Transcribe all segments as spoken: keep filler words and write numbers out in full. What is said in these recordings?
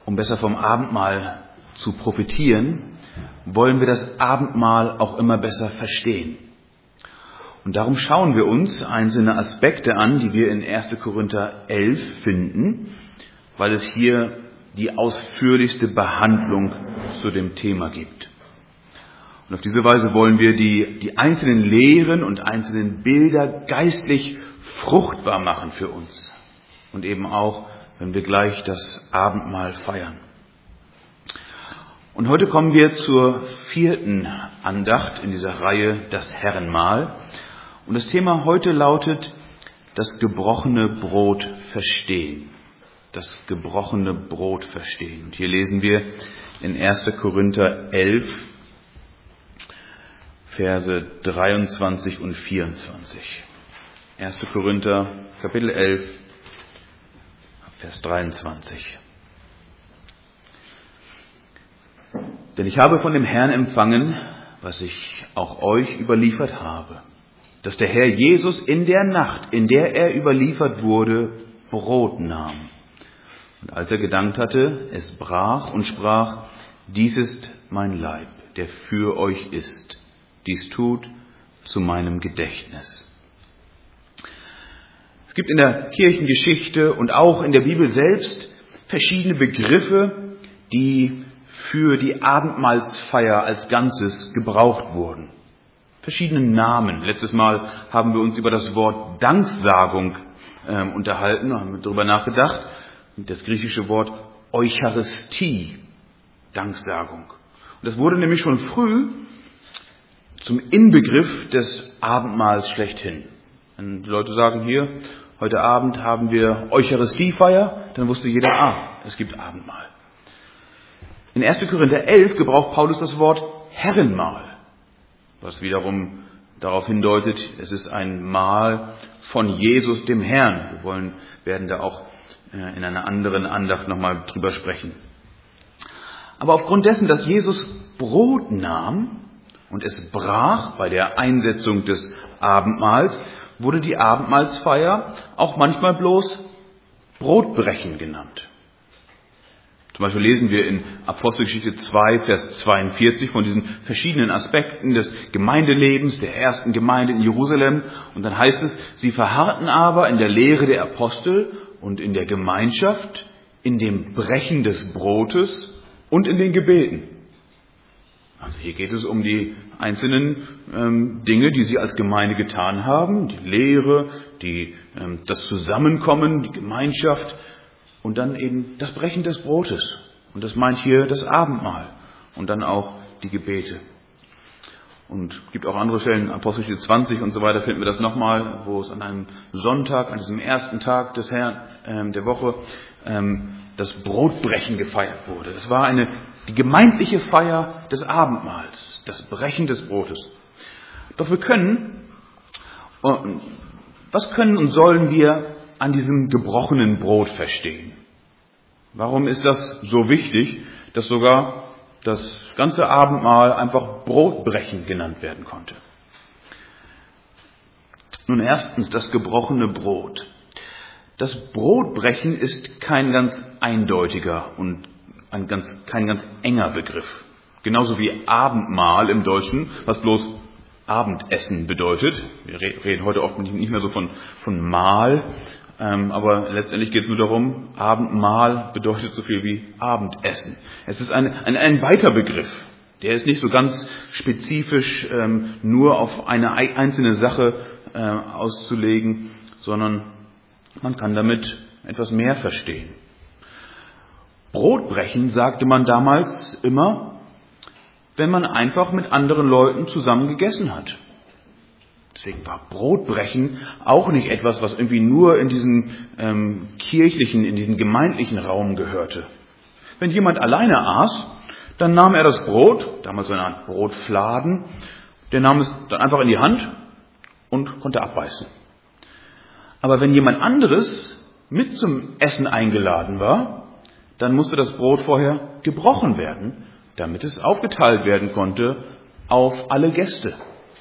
um besser vom Abendmahl zu profitieren, wollen wir das Abendmahl auch immer besser verstehen. Und darum schauen wir uns einzelne Aspekte an, die wir in erster Korinther elf finden, weil es hier die ausführlichste Behandlung zu dem Thema gibt. Und auf diese Weise wollen wir die, die einzelnen Lehren und einzelnen Bilder geistlich fruchtbar machen für uns. Und eben auch, wenn wir gleich das Abendmahl feiern. Und heute kommen wir zur vierten Andacht in dieser Reihe, das Herrenmahl. Und das Thema heute lautet, das gebrochene Brot verstehen. Das gebrochene Brot verstehen. Und hier lesen wir in erster Korinther elf, Verse dreiundzwanzig und vierundzwanzig. erster Korinther, Kapitel elf, Vers dreiundzwanzig. Denn ich habe von dem Herrn empfangen, was ich auch euch überliefert habe, dass der Herr Jesus in der Nacht, in der er überliefert wurde, Brot nahm. Und als er gedankt hatte, es brach und sprach, dies ist mein Leib, der für euch ist. Dies tut zu meinem Gedächtnis. Es gibt in der Kirchengeschichte und auch in der Bibel selbst verschiedene Begriffe, die für die Abendmahlsfeier als Ganzes gebraucht wurden. Verschiedene Namen. Letztes Mal haben wir uns über das Wort Danksagung äh, unterhalten, haben wir darüber nachgedacht. Das griechische Wort Eucharistie, Danksagung. Und das wurde nämlich schon früh zum Inbegriff des Abendmahls schlechthin. Wenn die Leute sagen, hier, heute Abend haben wir Eucharistiefeier, dann wusste jeder, ah, es gibt Abendmahl. In erster Korinther elf gebraucht Paulus das Wort Herrenmahl, was wiederum darauf hindeutet, es ist ein Mahl von Jesus dem Herrn. Wir wollen, werden da auch in einer anderen Andacht nochmal drüber sprechen. Aber aufgrund dessen, dass Jesus Brot nahm und es brach bei der Einsetzung des Abendmahls, wurde die Abendmahlsfeier auch manchmal bloß Brotbrechen genannt. Zum Beispiel lesen wir in Apostelgeschichte zwei, Vers zweiundvierzig von diesen verschiedenen Aspekten des Gemeindelebens der ersten Gemeinde in Jerusalem. Und dann heißt es, sie verharrten aber in der Lehre der Apostel und in der Gemeinschaft, in dem Brechen des Brotes und in den Gebeten. Also hier geht es um die einzelnen ähm, Dinge, die sie als Gemeinde getan haben. Die Lehre, die, ähm, das Zusammenkommen, die Gemeinschaft und dann eben das Brechen des Brotes. Und das meint hier das Abendmahl und dann auch die Gebete. Und es gibt auch andere Stellen, Apostelgeschichte zwanzig und so weiter, finden wir das nochmal, wo es an einem Sonntag, an diesem ersten Tag des Herrn, ähm, der Woche, ähm, das Brotbrechen gefeiert wurde. Es war eine, die gemeindliche Feier des Abendmahls, das Brechen des Brotes. Doch wir können, was können und sollen wir an diesem gebrochenen Brot verstehen? Warum ist das so wichtig, dass sogar das ganze Abendmahl einfach Brotbrechen genannt werden konnte? Nun erstens das gebrochene Brot. Das Brotbrechen ist kein ganz eindeutiger und ein ganz, kein ganz enger Begriff. Genauso wie Abendmahl im Deutschen, was bloß Abendessen bedeutet. Wir reden heute oft nicht mehr so von, von Mahl, ähm, aber letztendlich geht es nur darum, Abendmahl bedeutet so viel wie Abendessen. Es ist ein, ein, ein weiter Begriff. Der ist nicht so ganz spezifisch ähm, nur auf eine einzelne Sache äh, auszulegen, sondern man kann damit etwas mehr verstehen. Brotbrechen sagte man damals immer, wenn man einfach mit anderen Leuten zusammen gegessen hat. Deswegen war Brotbrechen auch nicht etwas, was irgendwie nur in diesen ähm, kirchlichen, in diesen gemeindlichen Raum gehörte. Wenn jemand alleine aß, dann nahm er das Brot, damals so eine Art Brotfladen, der nahm es dann einfach in die Hand und konnte abbeißen. Aber wenn jemand anderes mit zum Essen eingeladen war, dann musste das Brot vorher gebrochen werden, damit es aufgeteilt werden konnte auf alle Gäste.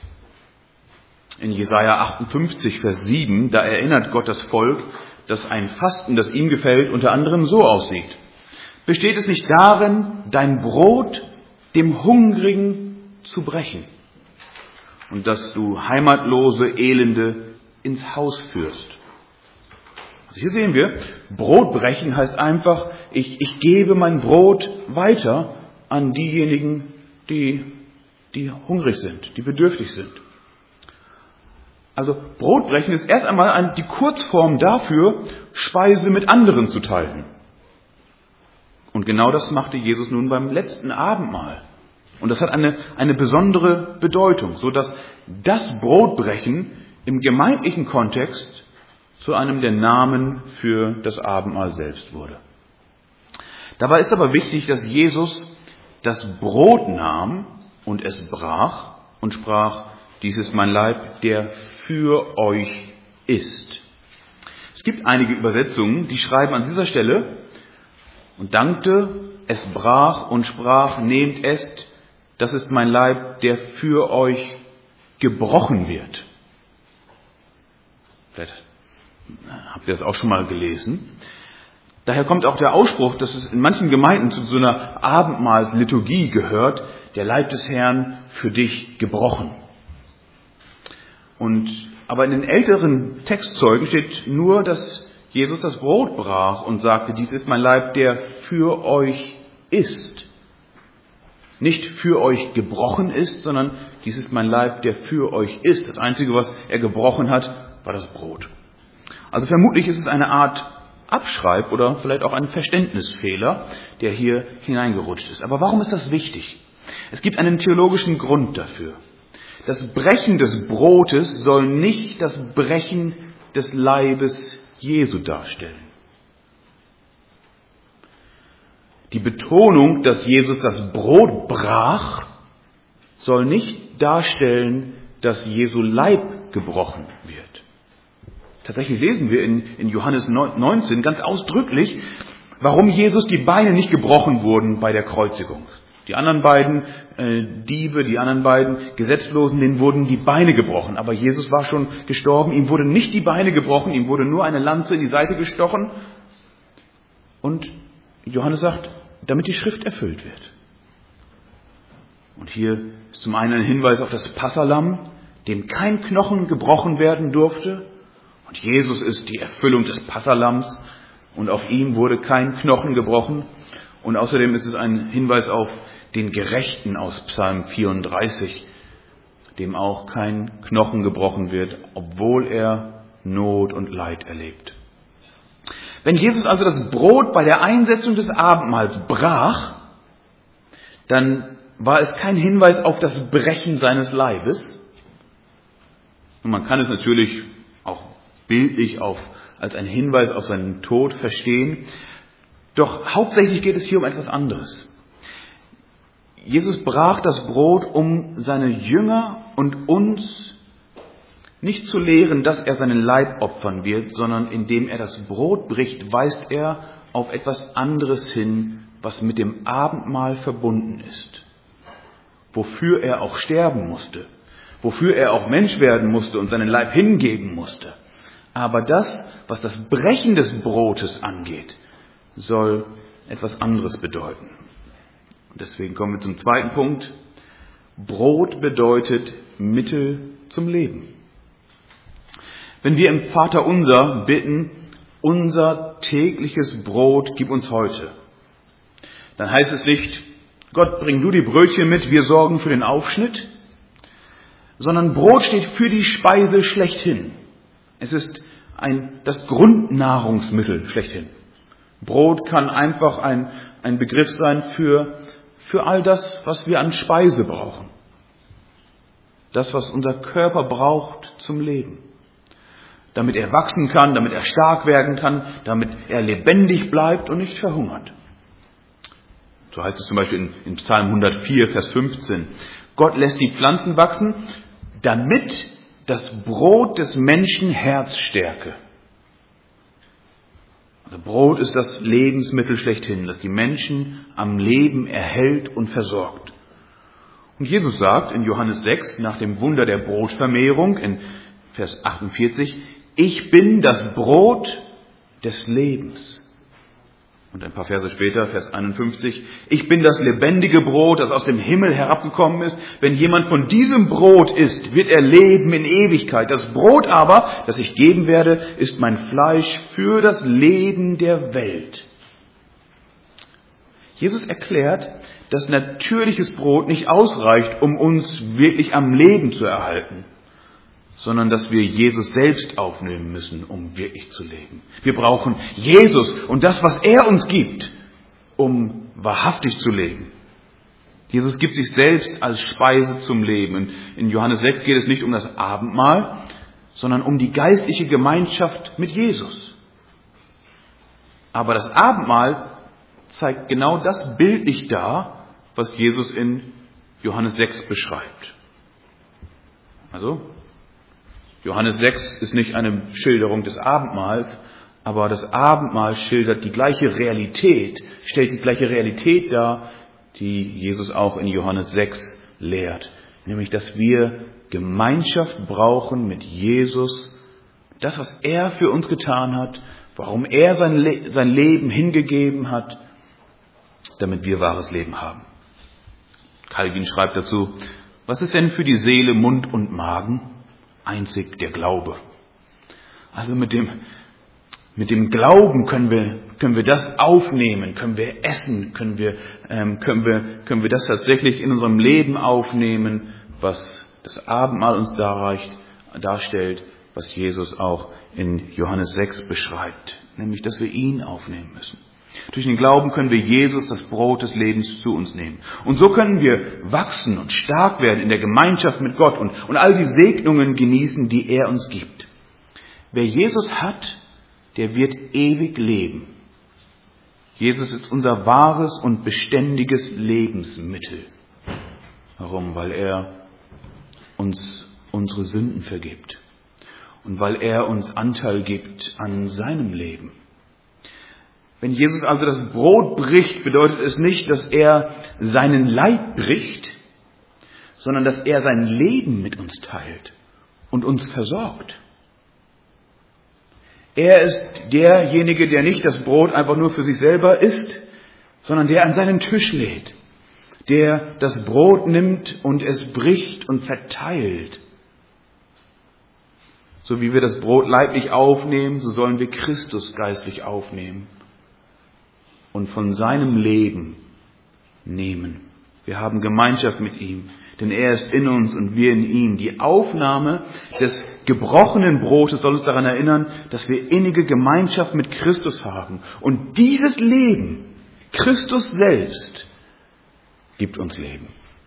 In Jesaja achtundfünfzig, Vers sieben, da erinnert Gott das Volk, dass ein Fasten, das ihm gefällt, unter anderem so aussieht. Besteht es nicht darin, dein Brot dem Hungrigen zu brechen und dass du heimatlose Elende ins Haus führst? Also hier sehen wir, Brotbrechen heißt einfach, ich, ich gebe mein Brot weiter an diejenigen, die, die hungrig sind, die bedürftig sind. Also Brotbrechen ist erst einmal ein, die Kurzform dafür, Speise mit anderen zu teilen. Und genau das machte Jesus nun beim letzten Abendmahl. Und das hat eine, eine besondere Bedeutung, so dass das Brotbrechen im gemeindlichen Kontext zu einem der Namen für das Abendmahl selbst wurde. Dabei ist aber wichtig, dass Jesus das Brot nahm und es brach und sprach, dies ist mein Leib, der für euch ist. Es gibt einige Übersetzungen, die schreiben an dieser Stelle und dankte, es brach und sprach, nehmt esst, das ist mein Leib, der für euch gebrochen wird. Vielleicht habt ihr das auch schon mal gelesen. Daher kommt auch der Ausspruch, dass es in manchen Gemeinden zu so einer Abendmahlsliturgie gehört, der Leib des Herrn für dich gebrochen. Und, aber in den älteren Textzeugen steht nur, dass Jesus das Brot brach und sagte, dies ist mein Leib, der für euch ist. Nicht für euch gebrochen ist, sondern dies ist mein Leib, der für euch ist. Das Einzige, was er gebrochen hat, war das Brot. Also vermutlich ist es eine Art Abschreib oder vielleicht auch ein Verständnisfehler, der hier hineingerutscht ist. Aber warum ist das wichtig? Es gibt einen theologischen Grund dafür. Das Brechen des Brotes soll nicht das Brechen des Leibes Jesu darstellen. Die Betonung, dass Jesus das Brot brach, soll nicht darstellen, dass Jesu Leib gebrochen wird. Tatsächlich lesen wir in, in Johannes neunzehn ganz ausdrücklich, warum Jesus die Beine nicht gebrochen wurden bei der Kreuzigung. Die anderen beiden äh, Diebe, die anderen beiden Gesetzlosen, denen wurden die Beine gebrochen. Aber Jesus war schon gestorben, ihm wurden nicht die Beine gebrochen, ihm wurde nur eine Lanze in die Seite gestochen. Und Johannes sagt, damit die Schrift erfüllt wird. Und hier ist zum einen ein Hinweis auf das Passalamm, dem kein Knochen gebrochen werden durfte. Und Jesus ist die Erfüllung des Passalamms und auf ihm wurde kein Knochen gebrochen. Und außerdem ist es ein Hinweis auf den Gerechten aus Psalm vierunddreißig, dem auch kein Knochen gebrochen wird, obwohl er Not und Leid erlebt. Wenn Jesus also das Brot bei der Einsetzung des Abendmahls brach, dann war es kein Hinweis auf das Brechen seines Leibes. Und man kann es natürlich auch bildlich auf, als ein Hinweis auf seinen Tod verstehen. Doch hauptsächlich geht es hier um etwas anderes. Jesus brach das Brot, um seine Jünger und uns nicht zu lehren, dass er seinen Leib opfern wird, sondern indem er das Brot bricht, weist er auf etwas anderes hin, was mit dem Abendmahl verbunden ist. Wofür er auch sterben musste, wofür er auch Mensch werden musste und seinen Leib hingeben musste. Aber das, was das Brechen des Brotes angeht, soll etwas anderes bedeuten. Und deswegen kommen wir zum zweiten Punkt. Brot bedeutet Mittel zum Leben. Wenn wir im Vaterunser bitten, unser tägliches Brot gib uns heute, dann heißt es nicht, Gott, bring du die Brötchen mit, wir sorgen für den Aufschnitt, sondern Brot steht für die Speise schlechthin. Es ist ein, das Grundnahrungsmittel schlechthin. Brot kann einfach ein, ein Begriff sein für, für all das, was wir an Speise brauchen. Das, was unser Körper braucht zum Leben. Damit er wachsen kann, damit er stark werden kann, damit er lebendig bleibt und nicht verhungert. So heißt es zum Beispiel in, in Psalm hundertvier, Vers fünfzehn. Gott lässt die Pflanzen wachsen, damit das Brot des Menschen Herz stärke. Also Brot ist das Lebensmittel schlechthin, das die Menschen am Leben erhält und versorgt. Und Jesus sagt in Johannes sechs, nach dem Wunder der Brotvermehrung, in Vers achtundvierzig, ich bin das Brot des Lebens. Und ein paar Verse später, Vers einundfünfzig, ich bin das lebendige Brot, das aus dem Himmel herabgekommen ist. Wenn jemand von diesem Brot isst, wird er leben in Ewigkeit. Das Brot aber, das ich geben werde, ist mein Fleisch für das Leben der Welt. Jesus erklärt, dass natürliches Brot nicht ausreicht, um uns wirklich am Leben zu erhalten, sondern dass wir Jesus selbst aufnehmen müssen, um wirklich zu leben. Wir brauchen Jesus und das, was er uns gibt, um wahrhaftig zu leben. Jesus gibt sich selbst als Speise zum Leben. In Johannes sechs geht es nicht um das Abendmahl, sondern um die geistliche Gemeinschaft mit Jesus. Aber das Abendmahl zeigt genau das bildlich dar, was Jesus in Johannes sechs beschreibt. Also, Johannes sechs ist nicht eine Schilderung des Abendmahls, aber das Abendmahl schildert die gleiche Realität, stellt die gleiche Realität dar, die Jesus auch in Johannes sechs lehrt. Nämlich, dass wir Gemeinschaft brauchen mit Jesus, das, was er für uns getan hat, warum er sein, Le- sein Leben hingegeben hat, damit wir wahres Leben haben. Calvin schreibt dazu, was ist denn für die Seele Mund und Magen? Einzig der Glaube. Also mit dem, mit dem Glauben können wir, können wir das aufnehmen, können wir essen, können wir, ähm, können wir, können wir das tatsächlich in unserem Leben aufnehmen, was das Abendmahl uns darreicht, darstellt, was Jesus auch in Johannes sechs beschreibt, nämlich, dass wir ihn aufnehmen müssen. Durch den Glauben können wir Jesus, das Brot des Lebens, zu uns nehmen. Und so können wir wachsen und stark werden in der Gemeinschaft mit Gott und, und all die Segnungen genießen, die er uns gibt. Wer Jesus hat, der wird ewig leben. Jesus ist unser wahres und beständiges Lebensmittel. Warum? Weil er uns unsere Sünden vergibt. Und weil er uns Anteil gibt an seinem Leben. Wenn Jesus also das Brot bricht, bedeutet es nicht, dass er seinen Leib bricht, sondern dass er sein Leben mit uns teilt und uns versorgt. Er ist derjenige, der nicht das Brot einfach nur für sich selber isst, sondern der an seinen Tisch lädt, der das Brot nimmt und es bricht und verteilt. So wie wir das Brot leiblich aufnehmen, so sollen wir Christus geistlich aufnehmen und von seinem Leben nehmen. Wir haben Gemeinschaft mit ihm, denn er ist in uns und wir in ihm. Die Aufnahme des gebrochenen Brotes soll uns daran erinnern, dass wir innige Gemeinschaft mit Christus haben. Und dieses Leben, Christus selbst, gibt uns Leben.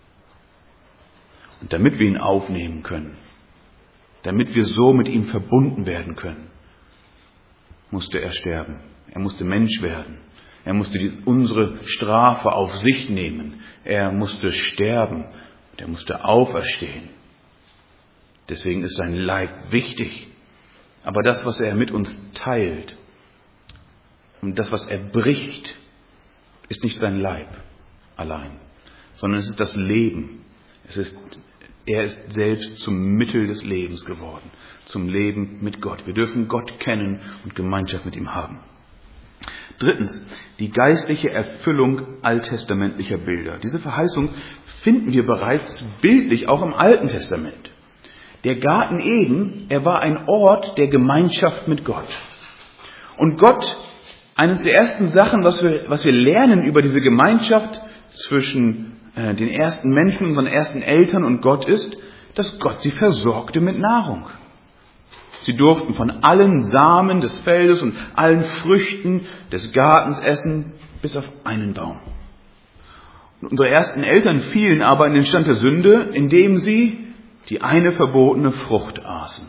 Und damit wir ihn aufnehmen können, damit wir so mit ihm verbunden werden können, musste er sterben. Er musste Mensch werden. Er musste die, unsere Strafe auf sich nehmen. Er musste sterben. Und er musste auferstehen. Deswegen ist sein Leib wichtig. Aber das, was er mit uns teilt und das, was er bricht, ist nicht sein Leib allein, sondern es ist das Leben. Es ist, er ist selbst zum Mittel des Lebens geworden, zum Leben mit Gott. Wir dürfen Gott kennen und Gemeinschaft mit ihm haben. Drittens, die geistliche Erfüllung alttestamentlicher Bilder. Diese Verheißung finden wir bereits bildlich auch im Alten Testament. Der Garten Eden, er war ein Ort der Gemeinschaft mit Gott. Und Gott, eines der ersten Sachen, was wir, was wir lernen über diese Gemeinschaft zwischen äh, den ersten Menschen, unseren ersten Eltern und Gott ist, dass Gott sie versorgte mit Nahrung. Sie durften von allen Samen des Feldes und allen Früchten des Gartens essen, bis auf einen Baum. Und unsere ersten Eltern fielen aber in den Stand der Sünde, indem sie die eine verbotene Frucht aßen.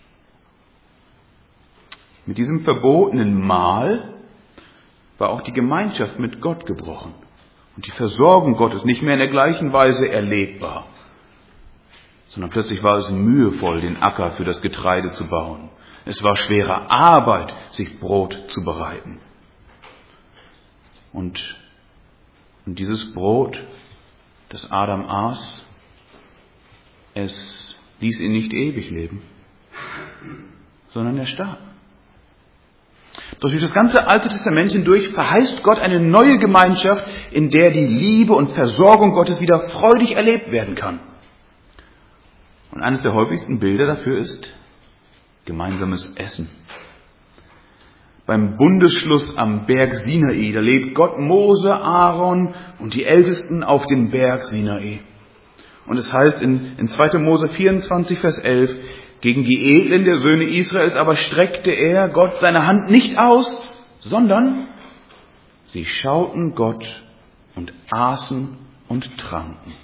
Mit diesem verbotenen Mahl war auch die Gemeinschaft mit Gott gebrochen und die Versorgung Gottes nicht mehr in der gleichen Weise erlebbar. Sondern plötzlich war es mühevoll, den Acker für das Getreide zu bauen. Es war schwere Arbeit, sich Brot zu bereiten. Und, und dieses Brot, das Adam aß, es ließ ihn nicht ewig leben, sondern er starb. Doch durch das ganze Alte Testament hindurch verheißt Gott eine neue Gemeinschaft, in der die Liebe und Versorgung Gottes wieder freudig erlebt werden kann. Und eines der häufigsten Bilder dafür ist gemeinsames Essen. Beim Bundesschluss am Berg Sinai, da lädt Gott Mose, Aaron und die Ältesten auf den Berg Sinai. Und es heißt in, in zweiter Mose vierundzwanzig, Vers elf, gegen die Edlen der Söhne Israels aber streckte er, Gott, seine Hand nicht aus, sondern sie schauten Gott und aßen und tranken.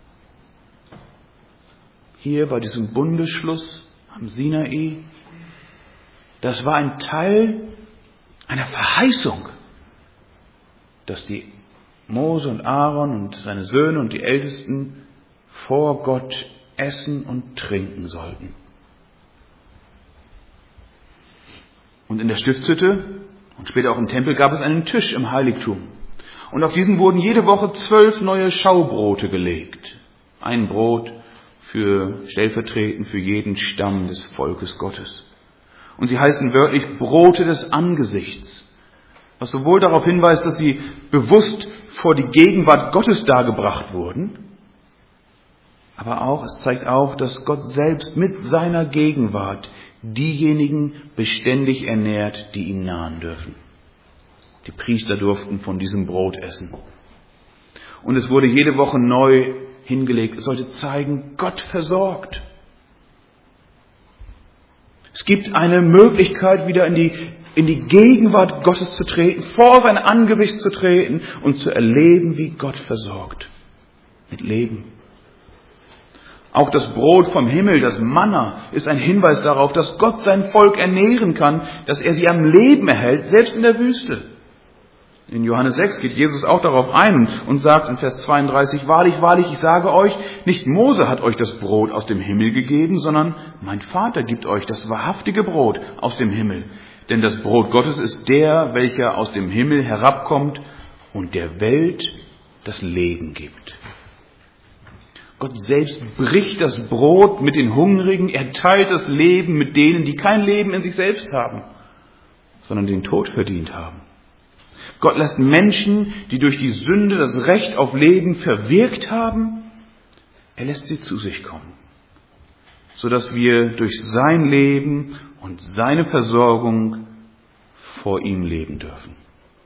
Hier bei diesem Bundesschluss am Sinai, das war ein Teil einer Verheißung, dass die Mose und Aaron und seine Söhne und die Ältesten vor Gott essen und trinken sollten. Und in der Stiftshütte und später auch im Tempel gab es einen Tisch im Heiligtum. Und auf diesen wurden jede Woche zwölf neue Schaubrote gelegt. Ein Brot für stellvertretend für jeden Stamm des Volkes Gottes. Und sie heißen wörtlich Brote des Angesichts, was sowohl darauf hinweist, dass sie bewusst vor die Gegenwart Gottes dargebracht wurden, aber auch, es zeigt auch, dass Gott selbst mit seiner Gegenwart diejenigen beständig ernährt, die ihm nahen dürfen. Die Priester durften von diesem Brot essen. Und es wurde jede Woche neu hingelegt. Es sollte zeigen, Gott versorgt. Es gibt eine Möglichkeit, wieder in die, in die Gegenwart Gottes zu treten, vor sein Angesicht zu treten und zu erleben, wie Gott versorgt. Mit Leben. Auch das Brot vom Himmel, das Manna, ist ein Hinweis darauf, dass Gott sein Volk ernähren kann, dass er sie am Leben erhält, selbst in der Wüste. In Johannes sechs geht Jesus auch darauf ein und sagt in Vers zweiunddreißig, wahrlich, wahrlich, ich sage euch, nicht Mose hat euch das Brot aus dem Himmel gegeben, sondern mein Vater gibt euch das wahrhaftige Brot aus dem Himmel. Denn das Brot Gottes ist der, welcher aus dem Himmel herabkommt und der Welt das Leben gibt. Gott selbst bricht das Brot mit den Hungrigen, er teilt das Leben mit denen, die kein Leben in sich selbst haben, sondern den Tod verdient haben. Gott lässt Menschen, die durch die Sünde das Recht auf Leben verwirkt haben, er lässt sie zu sich kommen, sodass wir durch sein Leben und seine Versorgung vor ihm leben dürfen.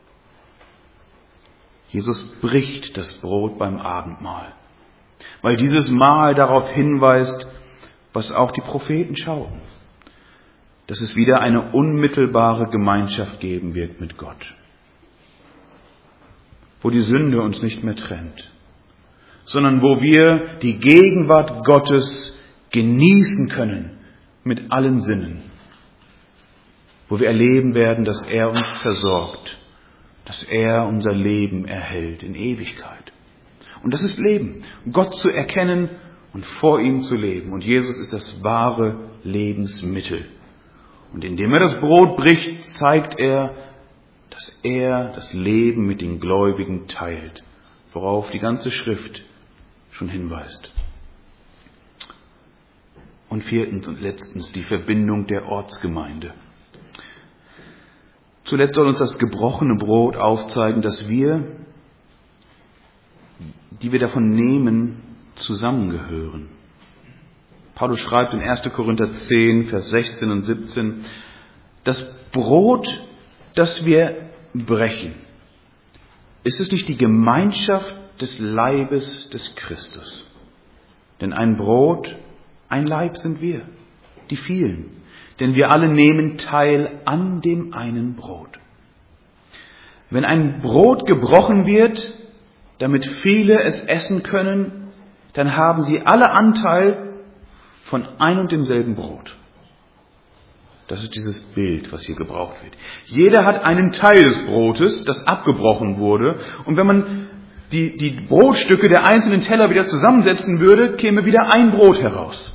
Jesus bricht das Brot beim Abendmahl, weil dieses Mahl darauf hinweist, was auch die Propheten schauten, dass es wieder eine unmittelbare Gemeinschaft geben wird mit Gott, wo die Sünde uns nicht mehr trennt, sondern wo wir die Gegenwart Gottes genießen können mit allen Sinnen, wo wir erleben werden, dass er uns versorgt, dass er unser Leben erhält in Ewigkeit. Und das ist Leben, Gott zu erkennen und vor ihm zu leben. Und Jesus ist das wahre Lebensmittel. Und indem er das Brot bricht, zeigt er, dass er das Leben mit den Gläubigen teilt, worauf die ganze Schrift schon hinweist. Und viertens und letztens die Verbindung der Ortsgemeinde. Zuletzt soll uns das gebrochene Brot aufzeigen, dass wir, die wir davon nehmen, zusammengehören. Paulus schreibt in erster Korinther zehn, Vers sechzehn und siebzehn, das Brot, das wir brechen, ist es nicht die Gemeinschaft des Leibes des Christus? Denn ein Brot, ein Leib sind wir, die vielen. Denn wir alle nehmen teil an dem einen Brot. Wenn ein Brot gebrochen wird, damit viele es essen können, dann haben sie alle Anteil von ein und demselben Brot. Das ist dieses Bild, was hier gebraucht wird. Jeder hat einen Teil des Brotes, das abgebrochen wurde. Und wenn man die, die Brotstücke der einzelnen Teller wieder zusammensetzen würde, käme wieder ein Brot heraus.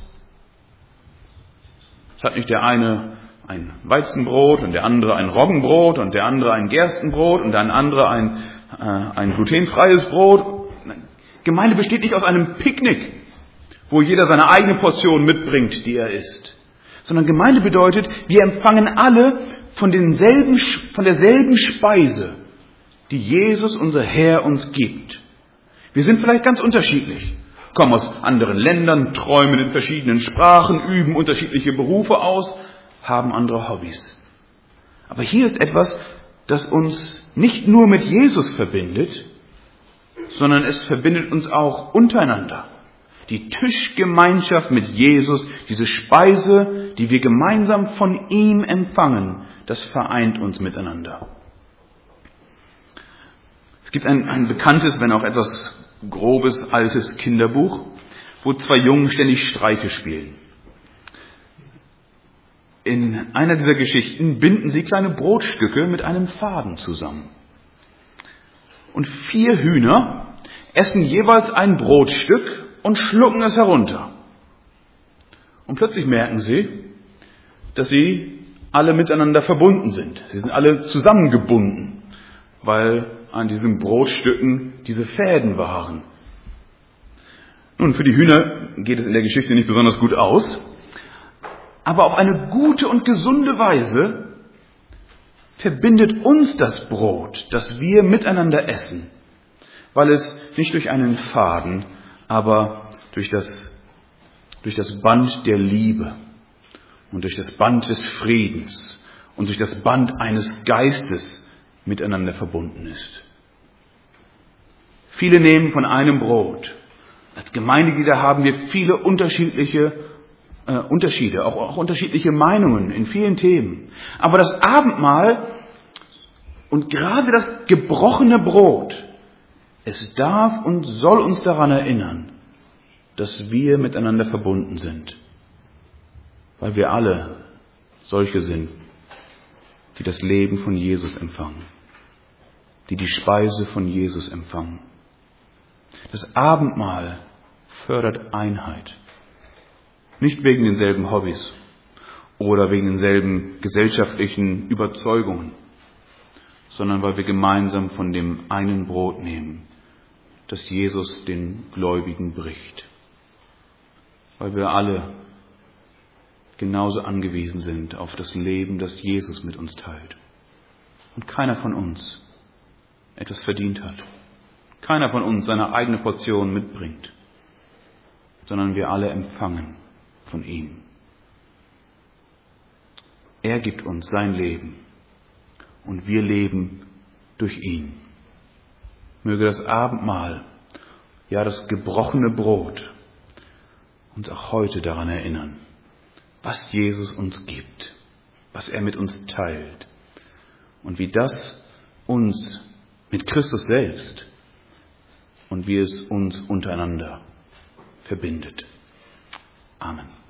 Es hat nicht der eine ein Weizenbrot und der andere ein Roggenbrot und der andere ein Gerstenbrot und der andere ein, äh, ein glutenfreies Brot. Gemeinde besteht nicht aus einem Picknick, wo jeder seine eigene Portion mitbringt, die er isst. Sondern Gemeinde bedeutet, wir empfangen alle von denselben, von derselben Speise, die Jesus, unser Herr, uns gibt. Wir sind vielleicht ganz unterschiedlich, kommen aus anderen Ländern, träumen in verschiedenen Sprachen, üben unterschiedliche Berufe aus, haben andere Hobbys. Aber hier ist etwas, das uns nicht nur mit Jesus verbindet, sondern es verbindet uns auch untereinander. Die Tischgemeinschaft mit Jesus, diese Speise, die wir gemeinsam von ihm empfangen, das vereint uns miteinander. Es gibt ein, ein bekanntes, wenn auch etwas grobes, altes Kinderbuch, wo zwei Jungen ständig Streiche spielen. In einer dieser Geschichten binden sie kleine Brotstücke mit einem Faden zusammen. Und vier Hühner essen jeweils ein Brotstück und schlucken es herunter. Und plötzlich merken sie, dass sie alle miteinander verbunden sind. Sie sind alle zusammengebunden, weil an diesen Brotstücken diese Fäden waren. Nun, für die Hühner geht es in der Geschichte nicht besonders gut aus, aber auf eine gute und gesunde Weise verbindet uns das Brot, das wir miteinander essen, weil es nicht durch einen Faden, aber durch das, durch das Band der Liebe und durch das Band des Friedens und durch das Band eines Geistes miteinander verbunden ist. Viele nehmen von einem Brot. Als Gemeindeglieder haben wir viele unterschiedliche äh, Unterschiede, auch, auch unterschiedliche Meinungen in vielen Themen. Aber das Abendmahl und gerade das gebrochene Brot, es darf und soll uns daran erinnern, dass wir miteinander verbunden sind, weil wir alle solche sind, die das Leben von Jesus empfangen, die die Speise von Jesus empfangen. Das Abendmahl fördert Einheit, nicht wegen denselben Hobbys oder wegen denselben gesellschaftlichen Überzeugungen, sondern weil wir gemeinsam von dem einen Brot nehmen, das Jesus den Gläubigen bricht. Weil wir alle genauso angewiesen sind auf das Leben, das Jesus mit uns teilt. Und keiner von uns etwas verdient hat. Keiner von uns seine eigene Portion mitbringt, sondern wir alle empfangen von ihm. Er gibt uns sein Leben und wir leben durch ihn. Möge das Abendmahl, ja das gebrochene Brot, uns auch heute daran erinnern, was Jesus uns gibt, was er mit uns teilt und wie das uns mit Christus selbst und wie es uns untereinander verbindet. Amen.